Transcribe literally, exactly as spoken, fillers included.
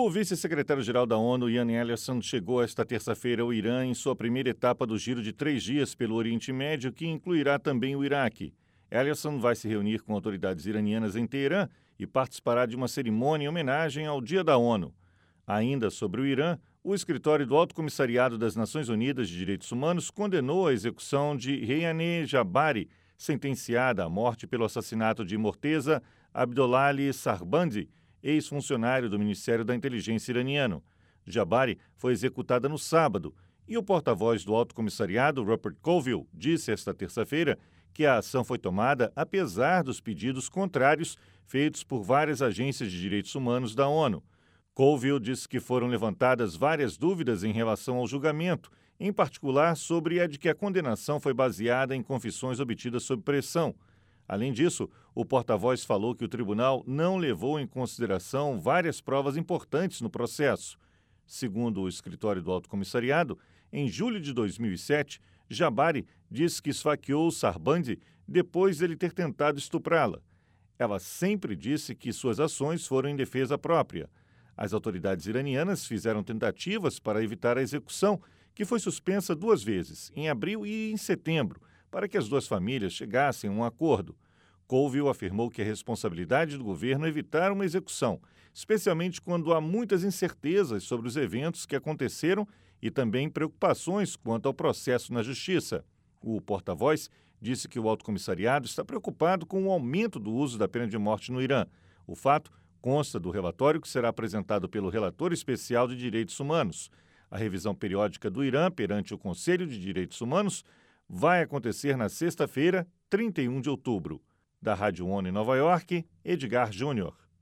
O vice-secretário-geral da ONU, Ian Eliasson, chegou esta terça-feira ao Irã em sua primeira etapa do giro de três dias pelo Oriente Médio, que incluirá também o Iraque. Eliasson vai se reunir com autoridades iranianas em Teherã e participará de uma cerimônia em homenagem ao Dia da ONU. Ainda sobre o Irã, o escritório do Alto Comissariado das Nações Unidas de Direitos Humanos condenou a execução de Reyhaneh Jabari, sentenciada à morte pelo assassinato de Morteza Abdolali Sarbandi, ex-funcionário do Ministério da Inteligência iraniano. Jabari foi executada no sábado e o porta-voz do Alto Comissariado, Rupert Colville, disse esta terça-feira que a ação foi tomada apesar dos pedidos contrários feitos por várias agências de direitos humanos da ONU. Colville disse que foram levantadas várias dúvidas em relação ao julgamento, em particular sobre a de que a condenação foi baseada em confissões obtidas sob pressão. Além disso, o porta-voz falou que o tribunal não levou em consideração várias provas importantes no processo. Segundo o escritório do Alto Comissariado, em julho de dois mil e sete, Jabari disse que esfaqueou Sarbandi depois de ele ter tentado estuprá-la. Ela sempre disse que suas ações foram em defesa própria. As autoridades iranianas fizeram tentativas para evitar a execução, que foi suspensa duas vezes, em abril e em setembro, para que as duas famílias chegassem a um acordo. Colville afirmou que a responsabilidade do governo é evitar uma execução, especialmente quando há muitas incertezas sobre os eventos que aconteceram e também preocupações quanto ao processo na justiça. O porta-voz disse que o Alto Comissariado está preocupado com o aumento do uso da pena de morte no Irã. O fato consta do relatório que será apresentado pelo relator especial de direitos humanos. A revisão periódica do Irã perante o Conselho de Direitos Humanos vai acontecer na sexta-feira, trinta e um de outubro. Da Rádio ONU em Nova York, Edgar Júnior.